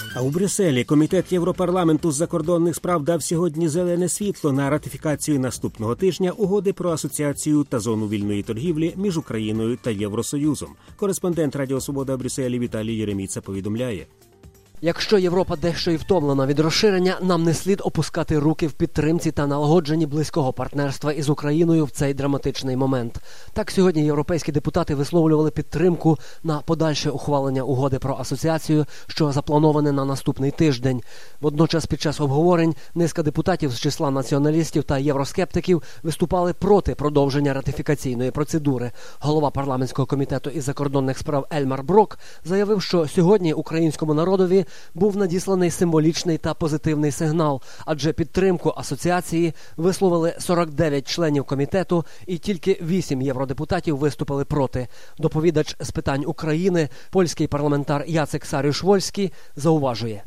А у Брюсселі Комітет Європарламенту з закордонних справ дав сьогодні зелене світло на ратифікацію наступного тижня угоди про асоціацію та зону вільної торгівлі між Україною та Євросоюзом. Кореспондент Радіо Свобода в Брюсселі Віталій Єреміца повідомляє. Якщо Європа дещо і втомлена від розширення, нам не слід опускати руки в підтримці та налагодженні близького партнерства із Україною в цей драматичний момент. Так сьогодні європейські депутати висловлювали підтримку на подальше ухвалення угоди про асоціацію, що заплановане на наступний тиждень. Водночас під час обговорень низка депутатів з числа націоналістів та євроскептиків виступали проти продовження ратифікаційної процедури. Голова парламентського комітету із закордонних справ Ельмар Брок заявив, що сьогодні українському народові був надісланий символічний та позитивний сигнал, адже підтримку асоціації висловили 49 членів комітету і тільки 8 євродепутатів виступили проти. Доповідач з питань України, польський парламентар Яцек Саріуш-Вольський, зауважує.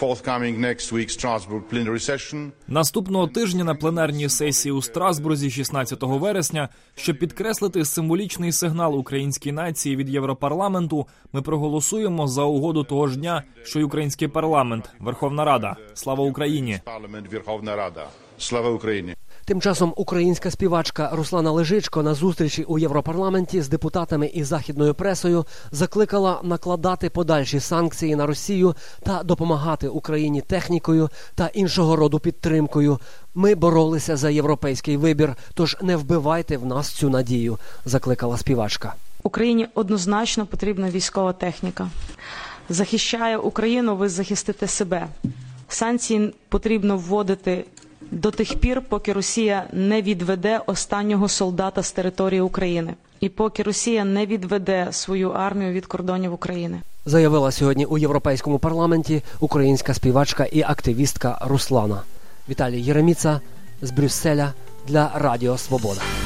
Наступного тижня на пленарній сесії у Страсбурзі 16 вересня, щоб підкреслити символічний сигнал українській нації від Європарламенту, ми проголосуємо за угоду того ж дня, що й український парламент, Верховна Рада. Слава Україні! Слава Україні! Тим часом українська співачка Руслана Лежичко на зустрічі у Європарламенті з депутатами і західною пресою закликала накладати подальші санкції на Росію та допомагати Україні технікою та іншого роду підтримкою. Ми боролися за європейський вибір, тож не вбивайте в нас цю надію, закликала співачка. Україні однозначно потрібна військова техніка. Захищає Україну, ви захистите себе. Санкції потрібно вводити до тих пір, поки Росія не відведе останнього солдата з території України. І поки Росія не відведе свою армію від кордонів України. Заявила сьогодні у Європейському парламенті українська співачка і активістка Руслана. Віталій Єреміца з Брюсселя для Радіо Свобода.